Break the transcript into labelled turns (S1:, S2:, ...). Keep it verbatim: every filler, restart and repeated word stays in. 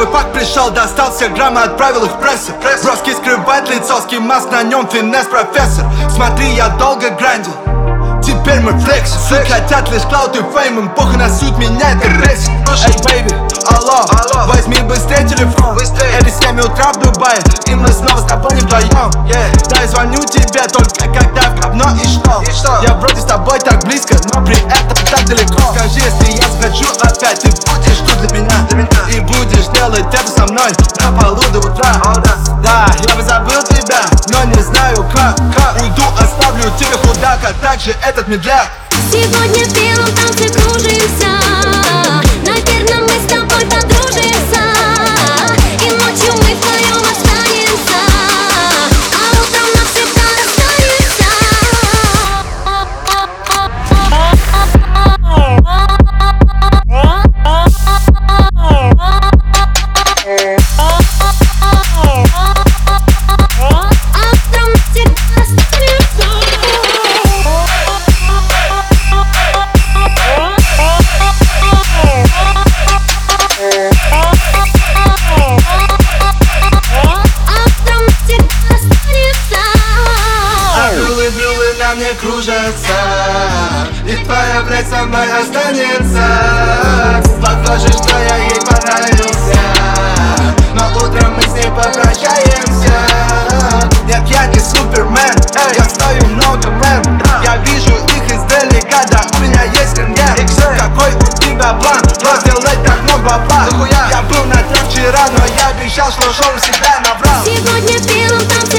S1: чувак пришел, достал все граммы, отправил их в прессу. Броски скрывает лицо, ски маск на нем, финес профессор. Смотри, я долго грандил, теперь мы флекс. Все хотят лишь клауд и фейм, им похуй на суть, меня это бесит. Эй, бэйби, алло, алло, возьми быстрее телефон. Это семь утра в Дубае, и мы снова с тобой не вдвоем. yeah. Да, я звоню тебе только когда в говно и что? и что? Я вроде с тобой так близко, но при этом так далеко. Скажи, если я захочу опять, ты будешь тут для меня, для меня. И будешь делать это со мной на полу до утра. oh, да. да, я бы забыл тебя, но не знаю как, как. Уйду, оставлю тебя худак, а также этот медляк.
S2: Сегодня в белом танце кружимся, наверное, мы с тобой подружимся. И ночью мы вдвоем останемся, а утром навсегда расстанемся.
S1: На мне кружатся, и твоя блядь со мной останется. Похоже, что я ей понравился, но утром мы с ней попрощаемся. Нет, я не супермен, я стою много мен. Я вижу их издалека, да у меня есть рентген. Какой у тебя план? Сделать так много бабла. Я был на трек вчера, но я обещал, что шоу себя набрал.
S2: Сегодня в белом танце